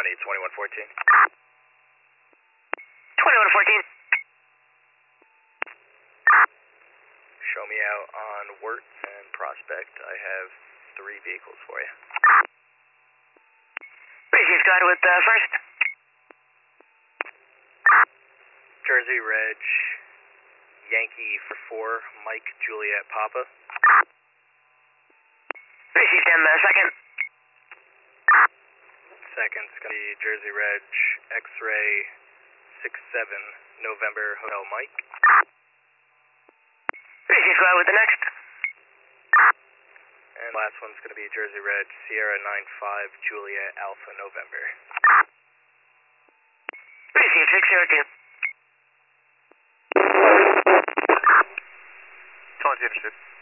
County 2114. 2114. Show me out on Wirt and Prospect. I have 3 vehicles for you. Receive Scott with first. Jersey Reg, Yankee for 4, Mike Juliet Papa. Receive him second. Second's going to be Jersey Reg, X-Ray 67, November Hotel Mike. Receive Scott with the next. And last one's going to be Jersey Reg, Sierra 95, Juliet Alpha November. Receive 602. Totally understood.